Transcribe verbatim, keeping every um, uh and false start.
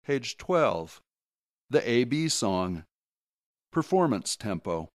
Page twelve. The A B song. Performance tempo.